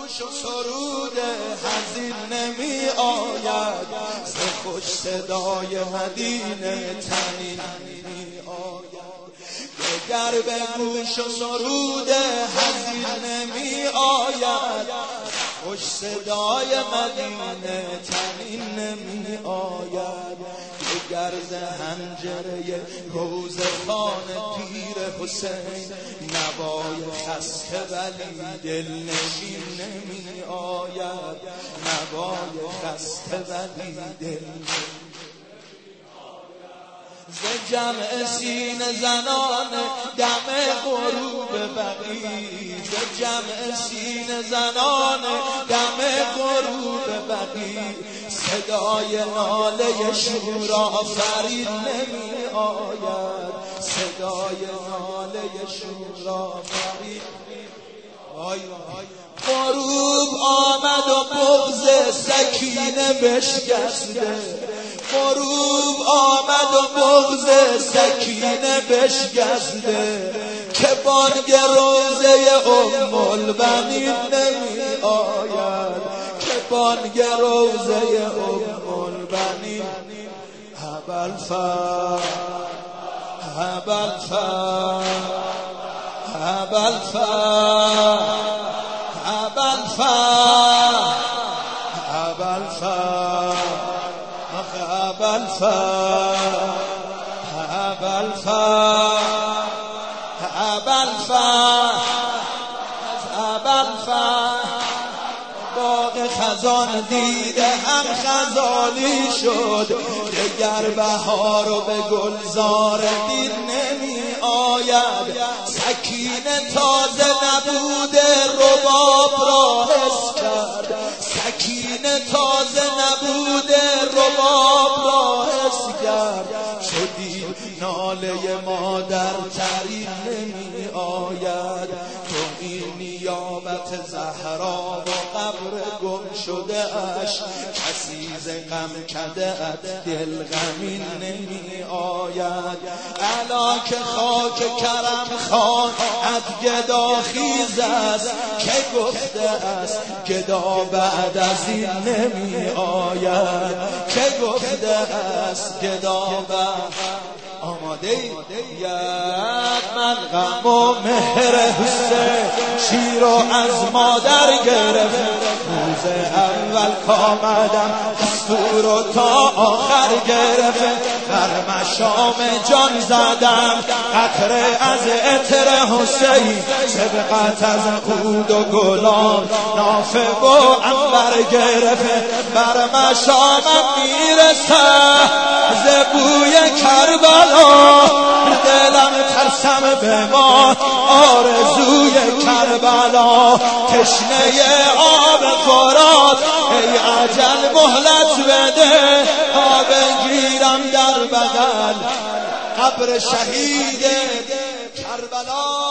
گوش و سرود حزین نمی آید، ز خوش صدای مدینه طنین نمی آید. دگر به گوش و سرود حزین نمی آید، خوش صدای مدینه طنین نمی آید. دگر ز حنجره روضه خان پیر حسین نوای خسته ولی دلنشین نمی آید، نوای خسته ولی دلنشین. ز جمع سینه زنان دم غروب بقیع، ز جمع سینه زنان دم غروب بقیع، صدای ناله شورآفرین نمی آید، صدای ناله شورآفرین. غروب آمد و بغض سکینه بشکسته، غروب آمد و بغض سکینه بشکسته، که بانگ روضه ام البنین نمی آید، که بانگ روضه ام البنین. ابوالفضل ابوالفضل ابوالفضل ابوالفضل ابوالفضل باغ خزان دیده هم خزانی شد، دگر بهار و به گلزار دین نمی آید. سکینه تازه نبوده رباب را حس کرد، سکینه تازه نبوده رباب را حس کرد. شدید ناله مادر ترین نمی آید، تو این نیابت زهرا و قبر گم شده اش، کسی ز غم کده ات دل غمین نمی آید. الا که خاک کرم خان ات گدا خیز است، که گفته است گدا بعد از این نمی آید، که گفته است گدا بعد. آماده ای؟ من غم و مهر حسین شیر و از مادر گرفت، روز اول کامدم دستور و تا آخر گرفت، بر مشام جان زدم قطره از عطر حسین، سبقت از عود و گلان نافه و عنبر گرفت، بر مشامم میرسه ز بوی کربلا، دلم ترسم به ما آرزوی کربلا، تشنه آب فرات ای عجل مهلت بده، تا بگیرم در بغل قبر شهید کربلا.